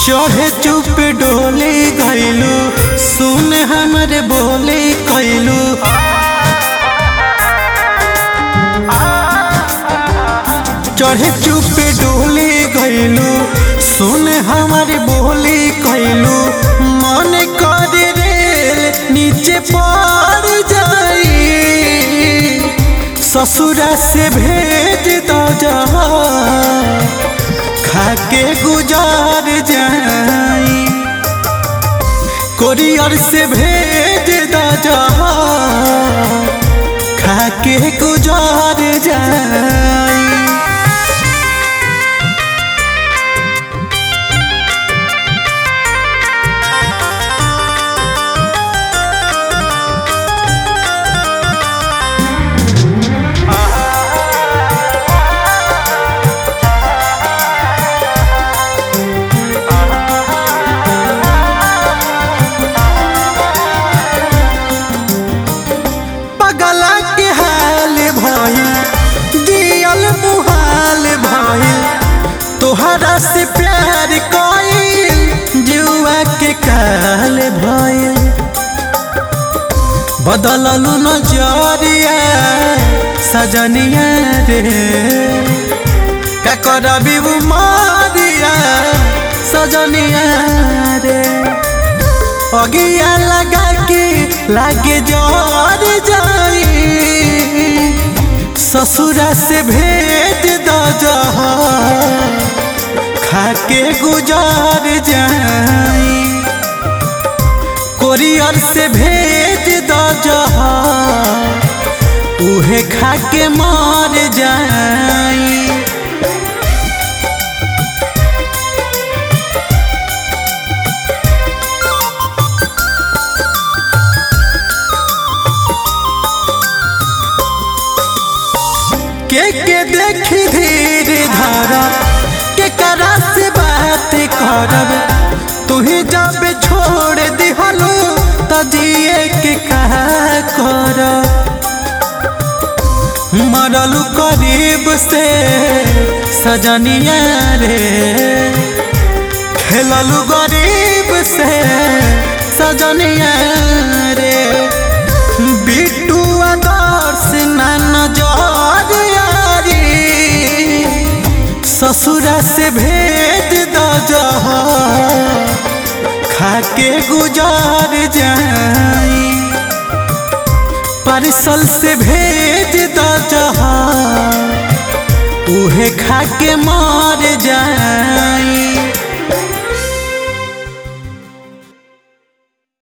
चढ़े चुप डोले गइलू सुन हमरे बोले कैलू। चढ़े चुप डोले गइलू सुन हमारे बोले कैलू। मन कर रेल नीचे पड़ जाई ससुरा से भेज दो जा खाके गुजार जाई। कोरियर से भेज दो जा खाके गुजार जाई। मुहाल भइल तोहरा से प्यार कइल जुआ के काल भइल। बदललू नजरिया सजनिया रे का करबी उमरिया सजनिया रे। अगिया लगा के लागे जर जाई ससुरा से भेज दो जा खाके गुजार जाई। कोरियर से भेज दो जा उहे खाके मर जाई। के देखी धीरे धारा के करा से बात करब तू ही जब छोड़ दिहलू तो जिए के कहा कर। मरलू करीब से सजनिया रे खेललू गरीब से सजनिया रे। बिट्टू आदर्श नाना जर ससुरा से भेज दो जा खाके गुजार जाई। पार्सल से भेज दो जा उहे खाके मर जाई।